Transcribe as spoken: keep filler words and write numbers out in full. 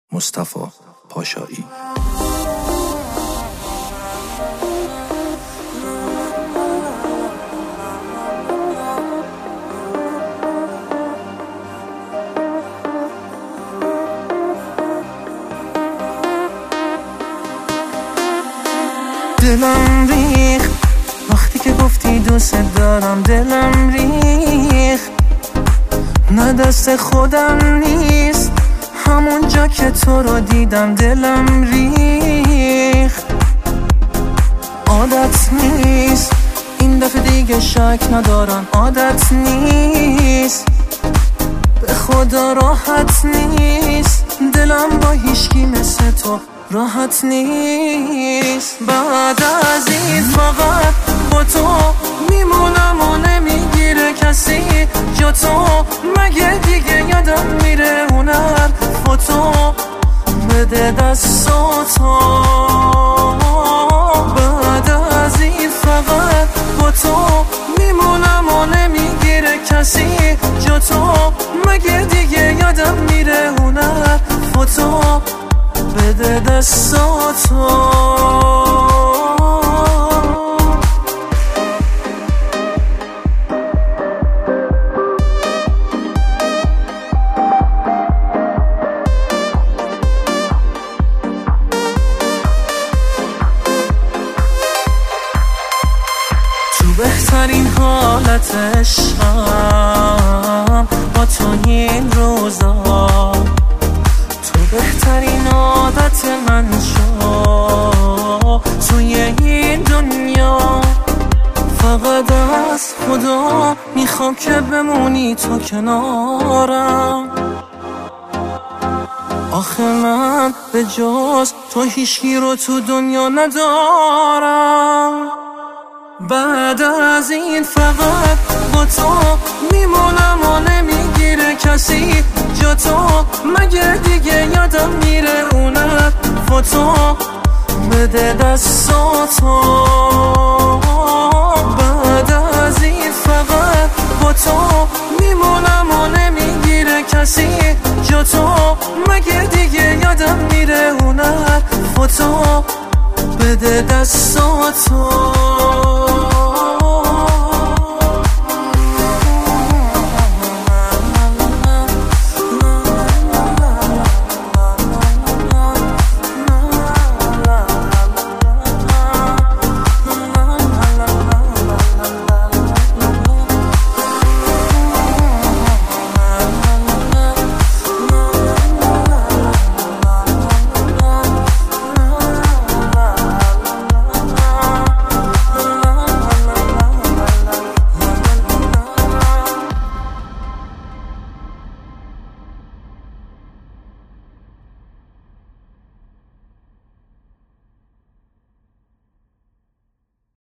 مصطفی پاشایی. دلم ریخ وقتی که گفتی دوست دارم، دلم ریخ نه دست خودم نیست، همون جا که تو رو دیدم دلم ریخ. عادت نیست این دفعه دیگه شک ندارم، عادت نیست به خدا راحت نیست، دلم با هیچکی مثل تو راحت نیست. بعد از این فقط با تو میمونم و نمیگیره کسی جا تو، مگه دیگه یادم میره اون حرفاتو، بده دستاتو. بعد از این فقط با تو میمونم و نمیگیره کسی جا تو، مگه دیگه یادم میره اون حرفاتو، بده دستاتو. تو بهترین حالت عشقم با تو این روزا، تو بهترین عادت من شو توی این دنیا. فقط از خدا میخوام که بمونی تو کنارم، آخه من به جز تو هیچکی رو تو دنیا ندارم. بعد از این فقط با تو میمونم و نمیگیره کسی جا تو، مگه دیگه یادم میره اون حرفاتو، بده دستاتو. بعد از این فقط با تو میمونم و نمیگیره کسی جا تو، مگه دیگه یادم میره اون حرفاتو، بده دستاتو.